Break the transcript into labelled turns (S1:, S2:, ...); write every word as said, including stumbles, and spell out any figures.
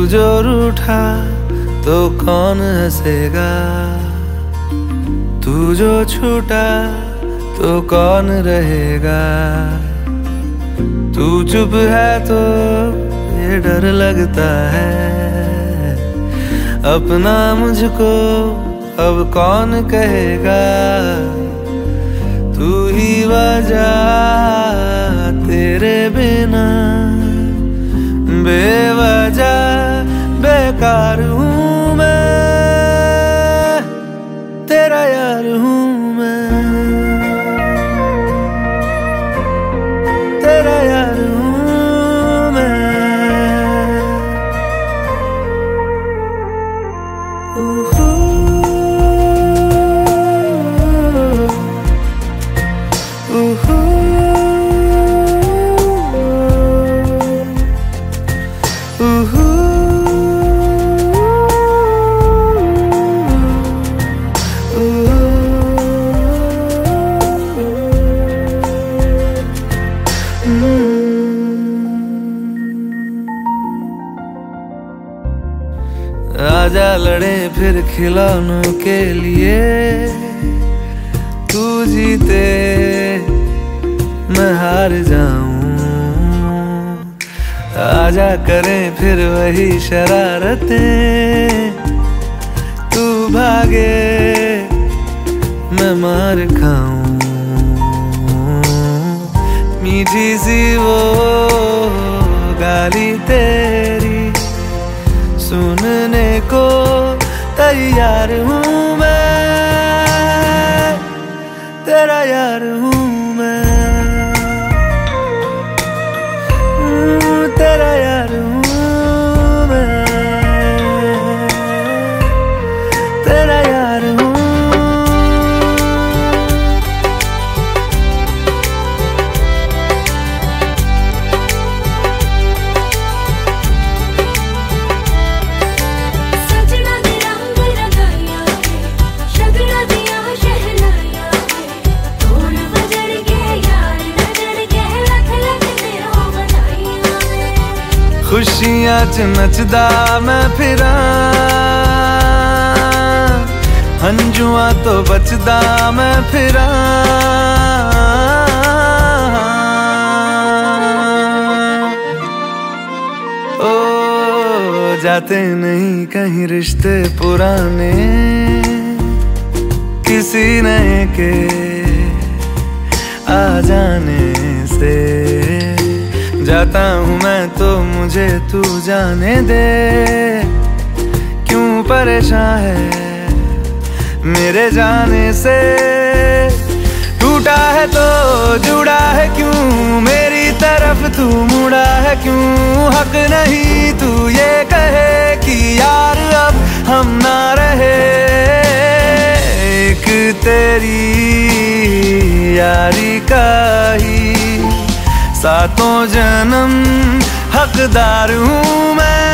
S1: जो रूठा तो कौन हंसेगा, तू जो छूटा तो कौन रहेगा। तू चुप है तो ये डर लगता है, अपना मुझको अब कौन कहेगा। तू ही वजह, तेरे बिना बेवजह बेकार हूँ मैं, तेरा यार हूँ मैं, तेरा यार हूँ मैं। उहू, उहू, उहू, आजा लड़े फिर खिलौनों के लिए, तू जीते मैं हार जाऊं। आजा करें फिर वही शरारतें, तू भागे मैं मार खाऊं। मीठी सी वो गाली तेरी सुनने को तैयार हूँ मैं, तेरा यार हूँ मैं, तेरा यार हूँ मैं, तेरा यार हूँ। खुशियां च नचदा मैं फिरा, हंजुआ तो बचदा मैं फिरा। ओ जाते नहीं कहीं रिश्ते पुराने, किसी नए के आ जाने से। जाता हूँ मैं तो मुझे तू जाने दे, क्यों परेशान है मेरे जाने से। टूटा है तो जुड़ा है क्यों, मेरी तरफ तू मुड़ा है क्यों। हक नहीं तू ये कहे कि यार अब हम ना रहे, एक तेरी यारी का ही सातों जन्म हकदार हूँ मैं।